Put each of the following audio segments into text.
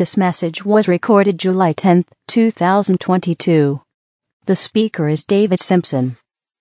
This message was recorded July 10, 2022. The speaker is David Simpson.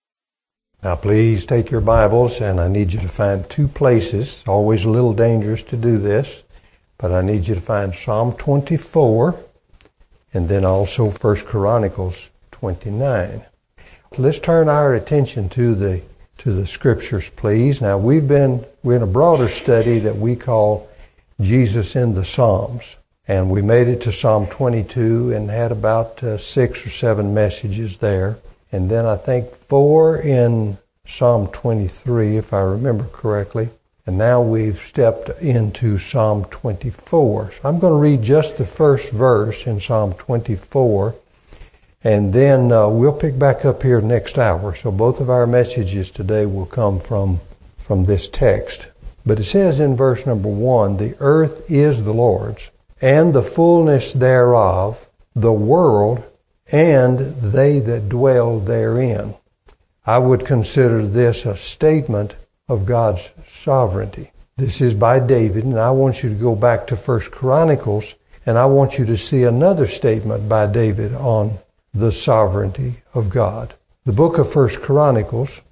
Now please take your Bibles, and I need you to find two places. It's always a little dangerous to do this, but I need you to find Psalm 24 and then also 1 Chronicles 29. Let's turn our attention to the scriptures, please. Now we're in a broader study that we call Jesus in the Psalms. And we made it to Psalm 22 and had about 6 or 7 messages there. And then I think 4 in Psalm 23, if I remember correctly. And now we've stepped into Psalm 24. So I'm going to read just the first verse in Psalm 24. And then we'll pick back up here next hour. So both of our messages today will come from this text. But it says in verse number 1, "The earth is the Lord's, and the fullness thereof, the world, and they that dwell therein." I would consider this a statement of God's sovereignty. This is by David, and I want you to go back to 1 Chronicles, and I want you to see another statement by David on the sovereignty of God. The book of 1 Chronicles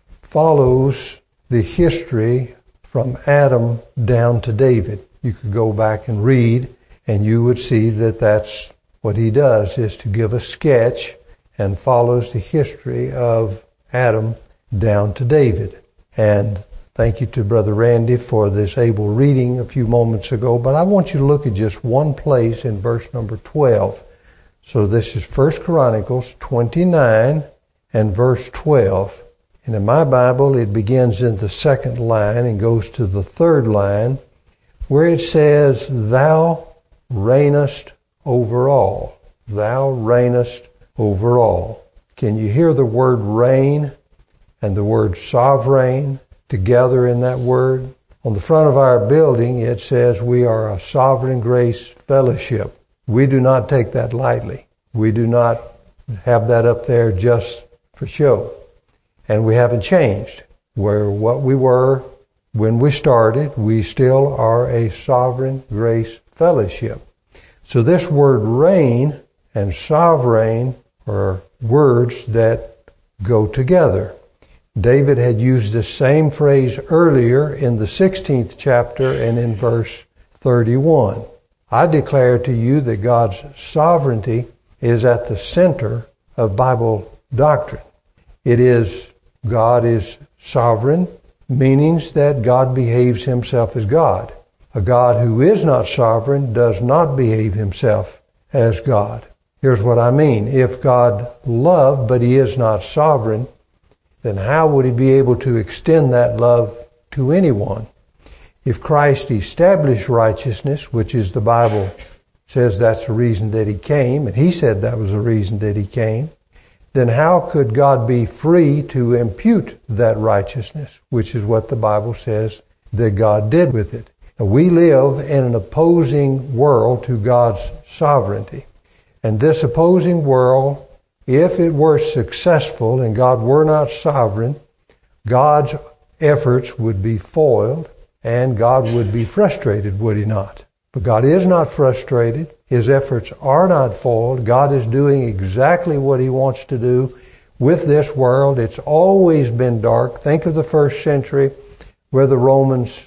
follows the history from Adam down to David. You could go back and read, and you would see that that's what he does, is to give a sketch and follows the history of Adam down to David. And thank you to Brother Randy for this able reading a few moments ago. But I want you to look at just one place in verse number 12. So this is 1 Chronicles 29 and verse 12. And in my Bible, it begins in the second line and goes to the third line, where it says, "Thou reignest over all." Thou reignest over all. Can you hear the word reign and the word sovereign together in that word? On the front of our building, it says we are a Sovereign Grace Fellowship. We do not take that lightly. We do not have that up there just for show. And we haven't changed. We're what we were when we started. We still are a Sovereign Grace Fellowship. So this word reign and sovereign are words that go together. David had used the same phrase earlier in the 16th chapter and in verse 31. I declare to you that God's sovereignty is at the center of Bible doctrine. It is God is sovereign, meaning that God behaves himself as God. A God who is not sovereign does not behave himself as God. Here's what I mean. If God loved, but he is not sovereign, then how would he be able to extend that love to anyone? If Christ established righteousness, which is the Bible says that's the reason that he came, and he said that was the reason that he came, then how could God be free to impute that righteousness, which is what the Bible says that God did with it? Now, we live in an opposing world to God's sovereignty. And this opposing world, if it were successful and God were not sovereign, God's efforts would be foiled and God would be frustrated, would he not? But God is not frustrated. His efforts are not foiled. God is doing exactly what he wants to do with this world. It's always been dark. Think of the first century where the Romans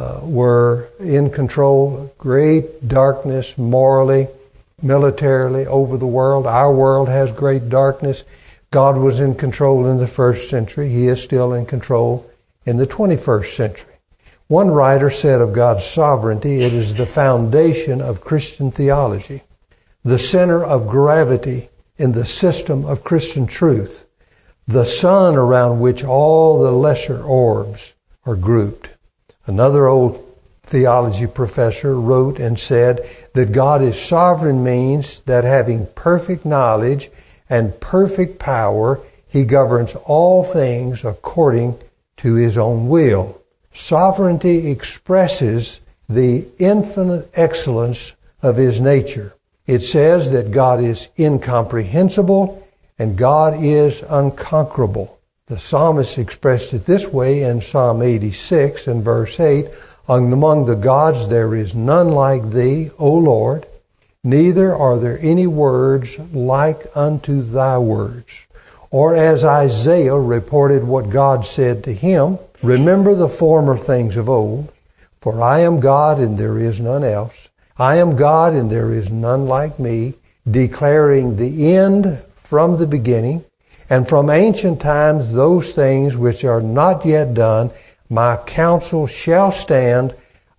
were in control. Great darkness morally, militarily over the world. Our world has great darkness. God was in control in the first century. He is still in control in the 21st century. One writer said of God's sovereignty, it is the foundation of Christian theology, the center of gravity in the system of Christian truth, the sun around which all the lesser orbs are grouped. Another old theology professor wrote and said that God is sovereign means that having perfect knowledge and perfect power, he governs all things according to his own will. Sovereignty expresses the infinite excellence of his nature. It says that God is incomprehensible and God is unconquerable. The psalmist expressed it this way in Psalm 86 and verse 8, "Among the gods there is none like thee, O Lord, neither are there any words like unto thy words. Or as Isaiah reported what God said to him, remember the former things of old, for I am God and there is none else. I am God and there is none like me, declaring the end from the beginning, and from ancient times those things which are not yet done. My counsel shall stand.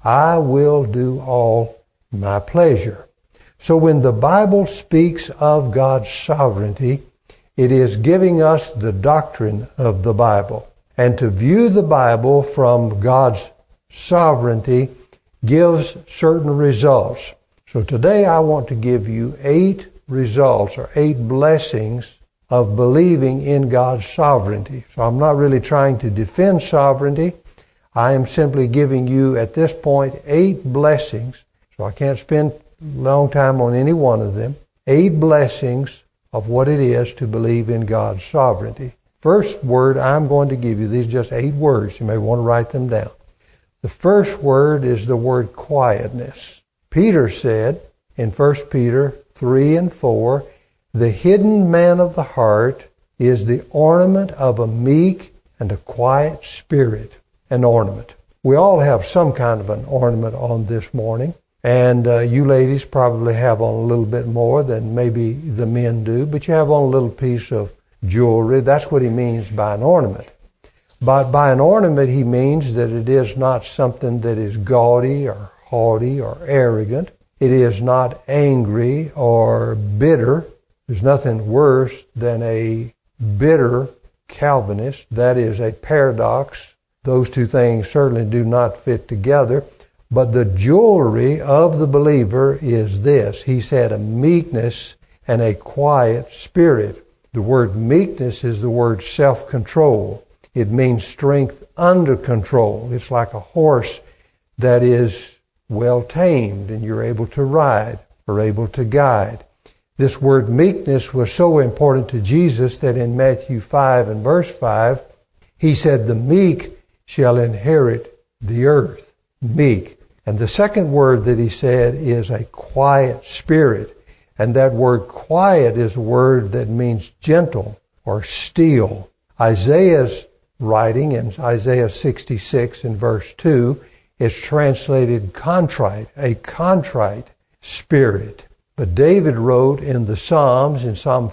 I will do all my pleasure. So when the Bible speaks of God's sovereignty, it is giving us the doctrine of the Bible. And to view the Bible from God's sovereignty gives certain results. So today I want to give you 8 results or 8 blessings of believing in God's sovereignty. So I'm not really trying to defend sovereignty. I am simply giving you at this point 8 blessings. So I can't spend a long time on any one of them. 8 blessings of what it is to believe in God's sovereignty. First word I'm going to give you, these are just 8 words. You may want to write them down. The first word is the word quietness. Peter said in 1 Peter 3 and 4, the hidden man of the heart is the ornament of a meek and a quiet spirit. An ornament. We all have some kind of an ornament on this morning. And you ladies probably have on a little bit more than maybe the men do. But you have on a little piece of jewelry. That's what he means by an ornament. But by an ornament, he means that it is not something that is gaudy or haughty or arrogant. It is not angry or bitter. There's nothing worse than a bitter Calvinist. That is a paradox. Those two things certainly do not fit together. But the jewelry of the believer is this. He said a meekness and a quiet spirit. The word meekness is the word self-control. It means strength under control. It's like a horse that is well tamed and you're able to ride or able to guide. This word meekness was so important to Jesus that in Matthew 5 and verse 5, he said, the meek shall inherit the earth. Meek. And the second word that he said is a quiet spirit. And that word quiet is a word that means gentle or still. Isaiah's writing in Isaiah 66 and verse 2 is translated contrite, a contrite spirit. But David wrote in the Psalms, in Psalm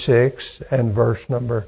46 and verse number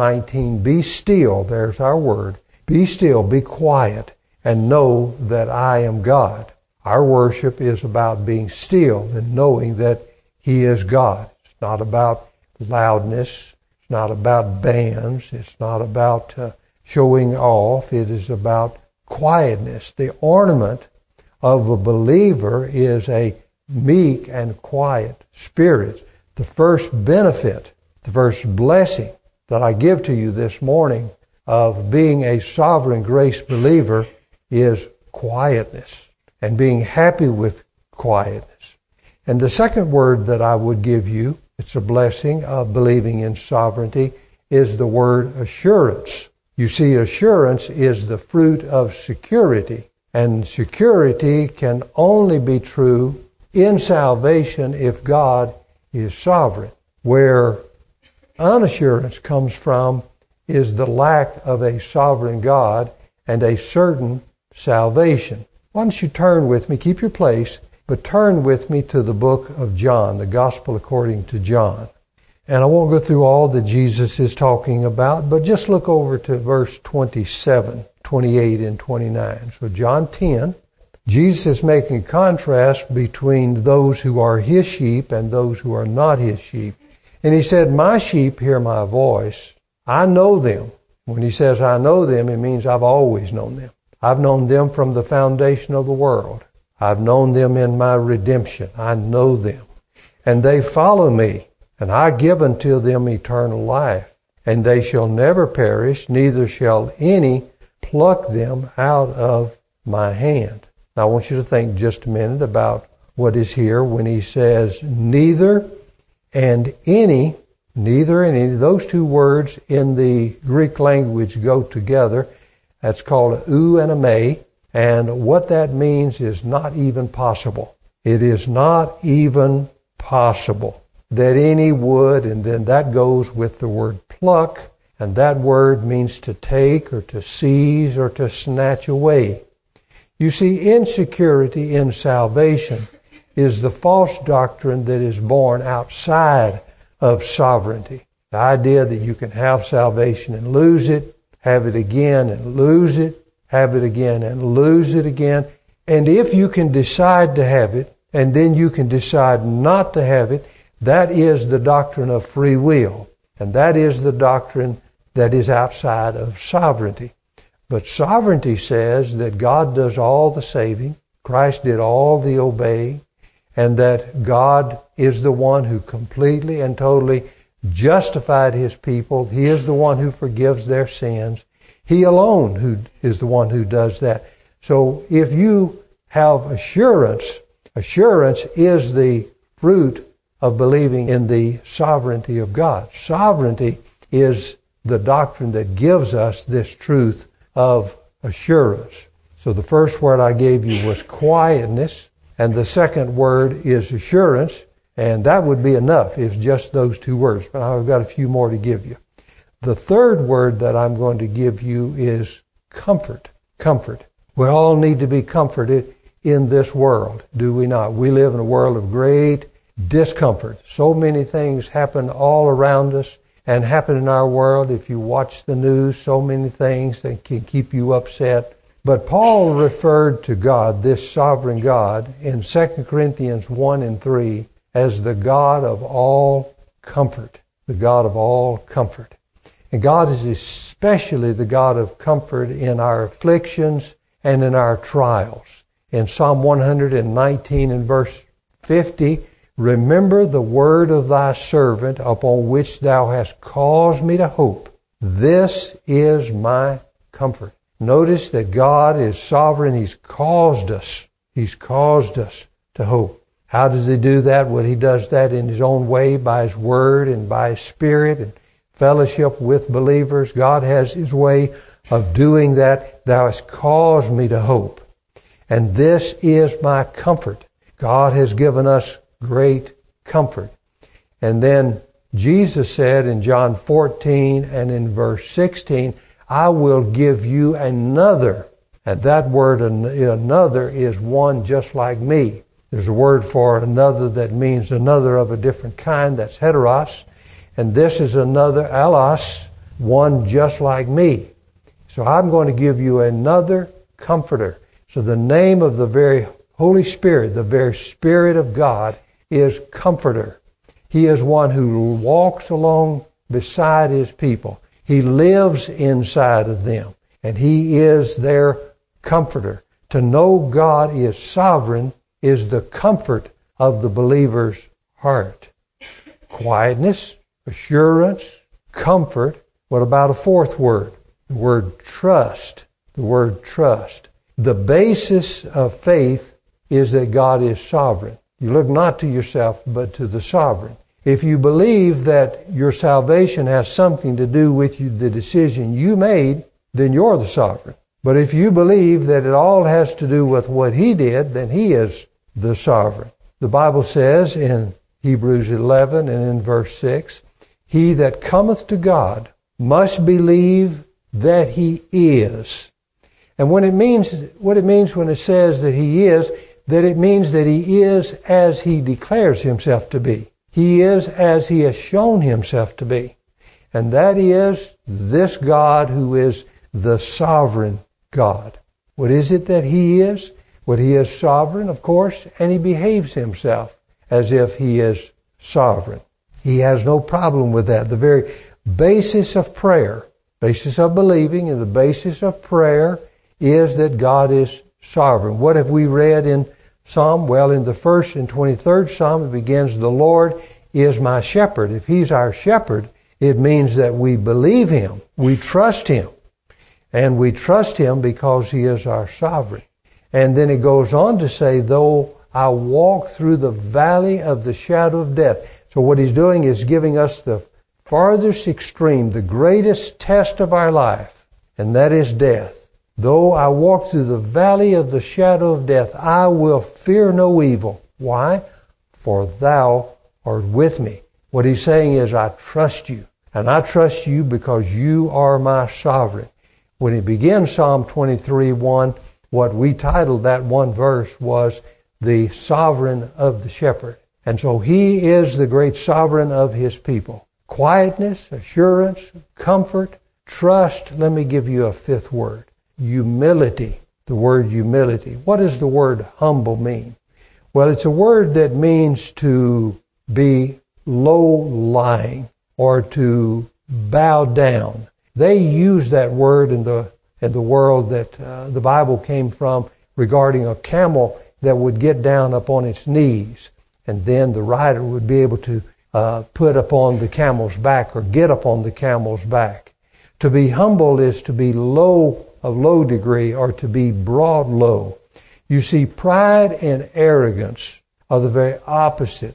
19, be still, there's our word, be still, be quiet, and know that I am God. Our worship is about being still and knowing that He is God. It's not about loudness. It's not about bands. It's not about showing off. It is about quietness. The ornament of a believer is a meek and quiet spirit. The first benefit, the first blessing that I give to you this morning of being a sovereign grace believer is quietness and being happy with quietness. And the second word that I would give you, it's a blessing of believing in sovereignty, is the word assurance. You see, assurance is the fruit of security. And security can only be true in salvation if God is sovereign. Where unassurance comes from is the lack of a sovereign God and a certain salvation. Why don't you turn with me, keep your place, but turn with me to the book of John, the Gospel according to John. And I won't go through all that Jesus is talking about, but just look over to verse 27, 28, and 29. So John 10, Jesus is making a contrast between those who are His sheep and those who are not His sheep. And He said, my sheep hear my voice. I know them. When He says I know them, it means I've always known them. I've known them from the foundation of the world. I've known them in my redemption. I know them. And they follow me, and I give unto them eternal life. And they shall never perish, neither shall any pluck them out of my hand. Now I want you to think just a minute about what is here when He says neither and any. Neither and any. Those two words in the Greek language go together. That's called a ou and a me. And what that means is not even possible. It is not even possible that any would, and then that goes with the word pluck, and that word means to take or to seize or to snatch away. You see, insecurity in salvation is the false doctrine that is born outside of sovereignty. The idea that you can have salvation and lose it, have it again and lose it, have it again and lose it again. And if you can decide to have it, and then you can decide not to have it, that is the doctrine of free will. And that is the doctrine that is outside of sovereignty. But sovereignty says that God does all the saving, Christ did all the obeying, and that God is the one who completely and totally justified His people. He is the one who forgives their sins. He alone who is the one who does that. So if you have assurance is the fruit of believing in the sovereignty of God. Sovereignty is the doctrine that gives us this truth of assurance. So the first word I gave you was quietness, and the second word is assurance, and that would be enough if just those two words, but I've got a few more to give you. The third word that I'm going to give you is comfort. Comfort. We all need to be comforted in this world, do we not? We live in a world of great discomfort. So many things happen all around us and happen in our world. If you watch the news, so many things that can keep you upset. But Paul referred to God, this sovereign God, in 2 Corinthians 1 and 3 as the God of all comfort. The God of all comfort. And God is especially the God of comfort in our afflictions and in our trials. In Psalm 119 and verse 50, remember the word of thy servant upon which thou hast caused me to hope. This is my comfort. Notice that God is sovereign. He's caused us. He's caused us to hope. How does He do that? Well, He does that in His own way, by His Word and by His Spirit and fellowship with believers. God has His way of doing that. Thou hast caused me to hope. And this is my comfort. God has given us great comfort. And then Jesus said in John 14 and in verse 16, I will give you another. And that word another is one just like me. There's a word for another that means another of a different kind. That's heteros. And this is another allos, one just like me. So I'm going to give you another comforter. So the name of the very Holy Spirit, the very Spirit of God, is Comforter. He is one who walks along beside His people. He lives inside of them, and He is their comforter. To know God is sovereign is the comfort of the believer's heart. Quietness, assurance, comfort. What about a fourth word? The word trust. The word trust. The basis of faith is that God is sovereign. You look not to yourself, but to the sovereign. If you believe that your salvation has something to do with the decision you made, then you're the sovereign. But if you believe that it all has to do with what He did, then He is the sovereign. The Bible says in Hebrews 11 and in verse 6, He that cometh to God must believe that He is. And what it means when it says that He is, that it means that He is as He declares Himself to be. He is as He has shown Himself to be. And that is this God who is the sovereign God. What is it that He is? Well, He is sovereign, of course, and He behaves Himself as if He is sovereign. He has no problem with that. The very basis of prayer, basis of believing, and the basis of prayer is that God is sovereign. What have we read in Psalm? Well, in the 1st and 23rd Psalm, it begins, the Lord is my shepherd. If He's our shepherd, it means that we believe Him. We trust Him. And we trust Him because He is our sovereign. And then it goes on to say, though I walk through the valley of the shadow of death. So what He's doing is giving us the farthest extreme, the greatest test of our life, and that is death. Though I walk through the valley of the shadow of death, I will fear no evil. Why? For thou art with me. What he's saying is, I trust you. And I trust you because you are my sovereign. When he begins Psalm 23:1, what we titled that one verse was the sovereign of the shepherd. And so he is the great sovereign of his people. Quietness, assurance, comfort, trust. Let me give you a fifth word. Humility. The word humility. What does the word humble mean? Well, it's a word that means to be low-lying or to bow down. They use that word in the world that the Bible came from regarding a camel that would get down upon its knees, and then the rider would be able to put upon the camel's back or get upon the camel's back. To be humble is to be low, of low degree, or to be brought low. You see, pride and arrogance are the very opposite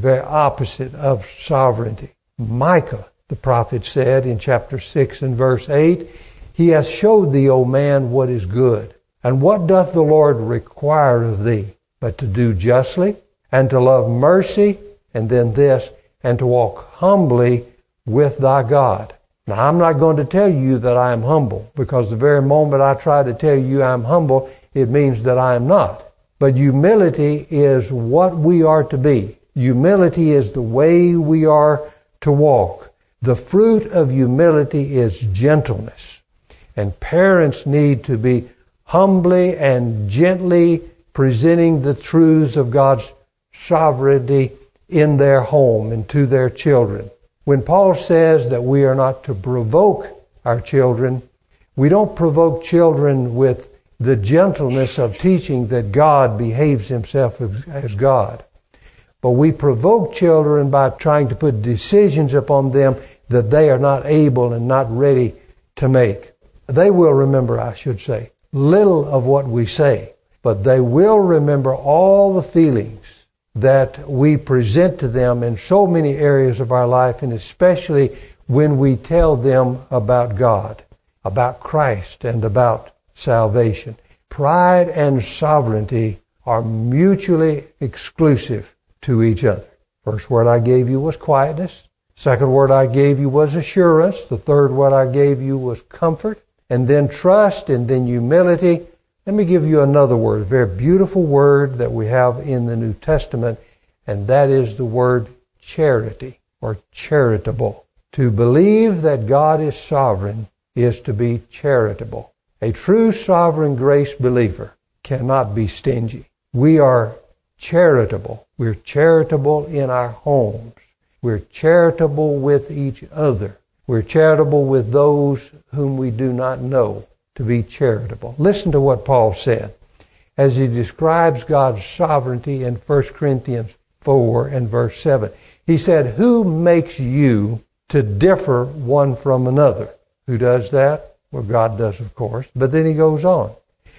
of sovereignty. Micah, the prophet, said in chapter 6 and verse 8, He hath showed thee, O man, what is good. And what doth the Lord require of thee? But to do justly, and to love mercy, and then this, and to walk humbly with thy God. Now, I'm not going to tell you that I am humble, because the very moment I try to tell you I'm humble, it means that I am not. But humility is what we are to be. Humility is the way we are to walk. The fruit of humility is gentleness. And parents need to be humbly and gently presenting the truths of God's sovereignty in their home and to their children. When Paul says that we are not to provoke our children, we don't provoke children with the gentleness of teaching that God behaves himself as God. But we provoke children by trying to put decisions upon them that they are not able and not ready to make. They will remember, I should say, little of what we say, but they will remember all the feelings that we present to them in so many areas of our life, and especially when we tell them about God, about Christ, and about salvation. Pride and sovereignty are mutually exclusive to each other. First word I gave you was quietness. Second word I gave you was assurance. The third word I gave you was comfort. And then trust, and then humility. Let me give you another word, a very beautiful word that we have in the New Testament, and that is the word charity, or charitable. To believe that God is sovereign is to be charitable. A true sovereign grace believer cannot be stingy. We are charitable. We're charitable in our homes. We're charitable with each other. We're charitable with those whom we do not know, to be charitable. Listen to what Paul said as he describes God's sovereignty in 1 Corinthians 4 and verse 7. He said, Who makes you to differ one from another? Who does that? Well, God does, of course. But then he goes on.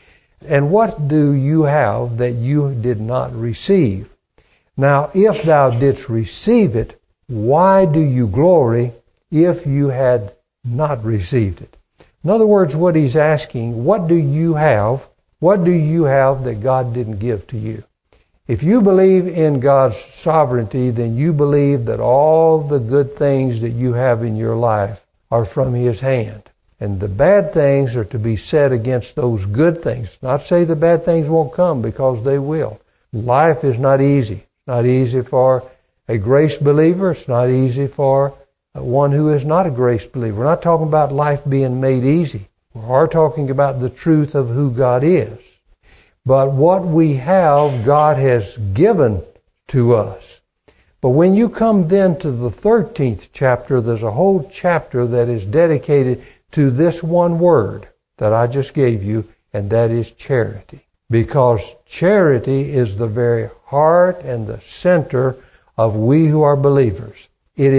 And what do you have that you did not receive? Now, if thou didst receive it, why do you glory if you had not received it? In other words, what he's asking, what do you have? What do you have that God didn't give to you? If you believe in God's sovereignty, then you believe that all the good things that you have in your life are from his hand. And the bad things are to be set against those good things. Not say the bad things won't come, because they will. Life is not easy. It's not easy for a grace believer. It's not easy for one who is not a grace believer. We're not talking about life being made easy. We are talking about the truth of who God is. But what we have, God has given to us. But when you come then to the 13th chapter, there's a whole chapter that is dedicated to this one word that I just gave you, and that is charity. Because charity is the very heart and the center of we who are believers. It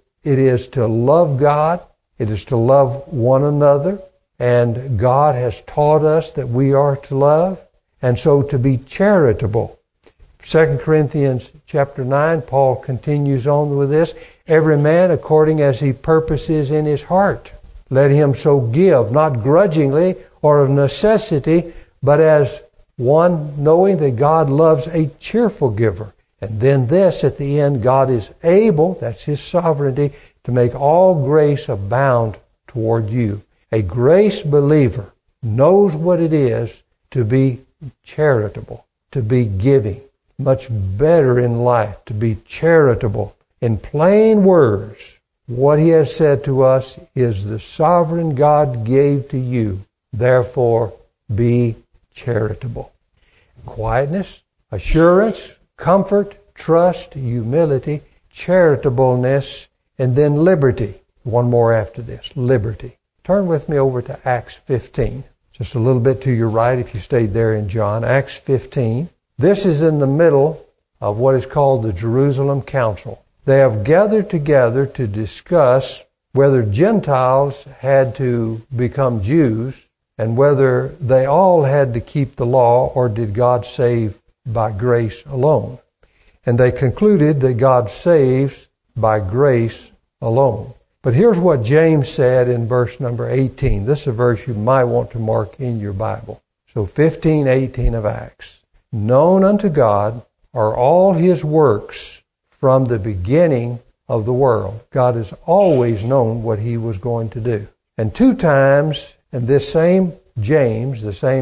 is to love God. It is to love one another. And God has taught us that we are to love. And so to be charitable. 2 Corinthians chapter 9, Paul continues on with this. Every man according as he purposes in his heart, let him so give, not grudgingly or of necessity, but as One, knowing that God loves a cheerful giver. And then this at the end, God is able, that's His sovereignty, to make all grace abound toward you. A grace believer knows what it is to be charitable, to be giving. Much better in life to be charitable. In plain words, what He has said to us is the sovereign God gave to you. Therefore, be charitable. Quietness, assurance, comfort, trust, humility, charitableness, and then liberty. One more after this, liberty. Turn with me over to Acts 15. Just a little bit to your right if you stayed there in John. Acts 15. This is in the middle of what is called the Jerusalem Council. They have gathered together to discuss whether Gentiles had to become Jews and whether they all had to keep the law or did God save by grace alone. And they concluded that God saves by grace alone. But here's what James said in verse number 18. This is a verse you might want to mark in your Bible. So 15:18 of Acts. Known unto God are all His works from the beginning of the world. God has always known what He was going to do. And two times, and this same James,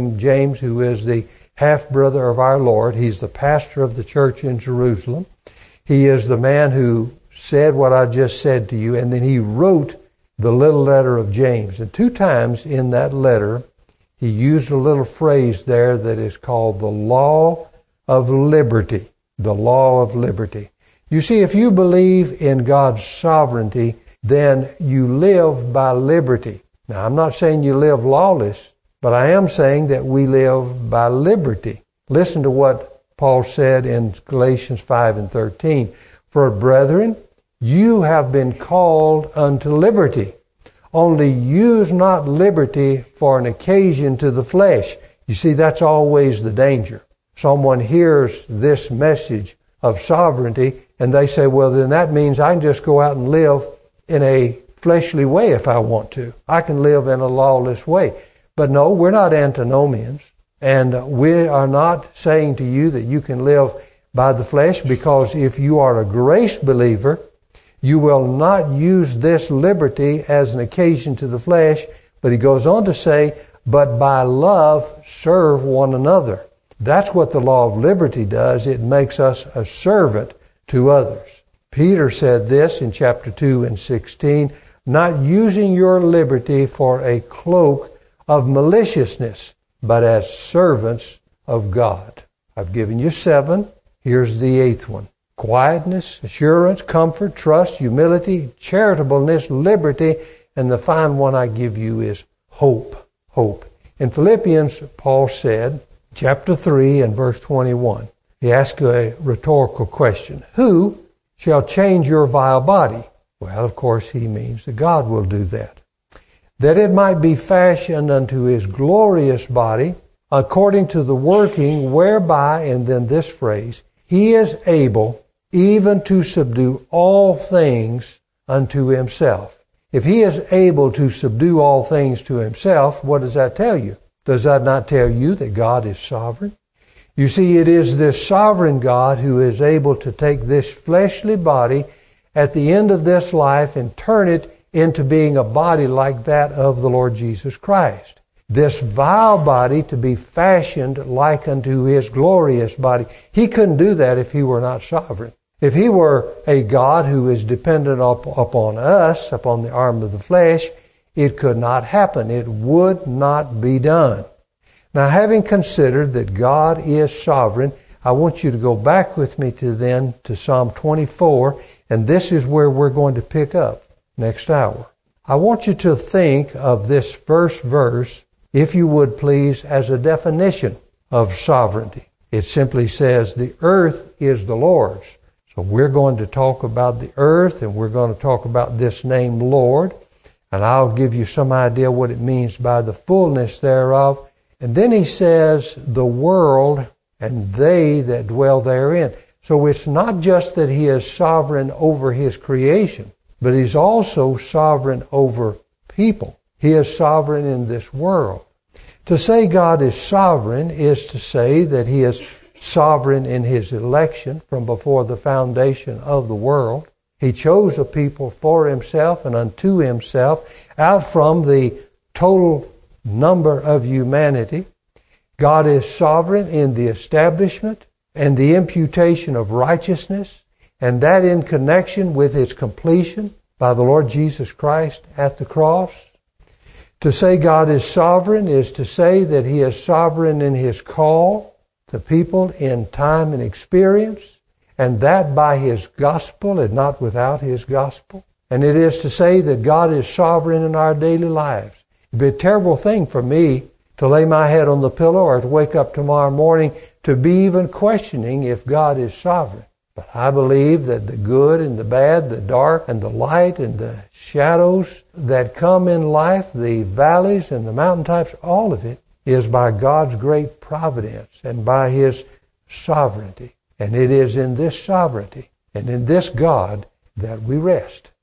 who is the half-brother of our Lord, he's the pastor of the church in Jerusalem. He is the man who said what I just said to you, and then he wrote the little letter of James. And two times in that letter, he used a little phrase there that is called the law of liberty. The law of liberty. You see, if you believe in God's sovereignty, then you live by liberty. Now, I'm not saying you live lawless, but I am saying that we live by liberty. Listen to what Paul said in Galatians 5:13. For brethren, you have been called unto liberty. Only use not liberty for an occasion to the flesh. You see, that's always the danger. Someone hears this message of sovereignty and they say, well, then that means I can just go out and live in a fleshly way if I want to. I can live in a lawless way. But no, we're not antinomians. And we are not saying to you that you can live by the flesh, because if you are a grace believer, you will not use this liberty as an occasion to the flesh. But he goes on to say, but by love serve one another. That's what the law of liberty does. It makes us a servant to others. Peter said this in chapter 2:16, not using your liberty for a cloak of maliciousness, but as servants of God. I've given you 7. Here's the 8th one. Quietness, assurance, comfort, trust, humility, charitableness, liberty, and the fine one I give you is hope. Hope. In Philippians, Paul said, chapter 3 and verse 21, he asked a rhetorical question. Who shall change your vile body? Well, of course, he means that God will do that. That it might be fashioned unto His glorious body, according to the working whereby, and then this phrase, He is able even to subdue all things unto Himself. If He is able to subdue all things to Himself, what does that tell you? Does that not tell you that God is sovereign? You see, it is this sovereign God who is able to take this fleshly body at the end of this life and turn it into being a body like that of the Lord Jesus Christ. This vile body to be fashioned like unto His glorious body. He couldn't do that if He were not sovereign. If He were a God who is dependent upon us, upon the arm of the flesh, it could not happen. It would not be done. Now, having considered that God is sovereign, I want you to go back with me to Psalm 24, and this is where we're going to pick up next hour. I want you to think of this first verse, if you would please, as a definition of sovereignty. It simply says, the earth is the Lord's. So we're going to talk about the earth, and we're going to talk about this name Lord, and I'll give you some idea what it means by the fullness thereof. And then he says, the world and they that dwell therein. So it's not just that He is sovereign over His creation, but He's also sovereign over people. He is sovereign in this world. To say God is sovereign is to say that He is sovereign in His election from before the foundation of the world. He chose a people for Himself and unto Himself out from the total number of humanity. God is sovereign in the establishment and the imputation of righteousness, and that in connection with its completion by the Lord Jesus Christ at the cross. To say God is sovereign is to say that He is sovereign in His call to people in time and experience, and that by His gospel and not without His gospel. And it is to say that God is sovereign in our daily lives. It'd be a terrible thing for me to lay my head on the pillow or to wake up tomorrow morning to be even questioning if God is sovereign. But I believe that the good and the bad, the dark and the light and the shadows that come in life, the valleys and the mountaintops, all of it is by God's great providence and by His sovereignty. And it is in this sovereignty and in this God that we rest.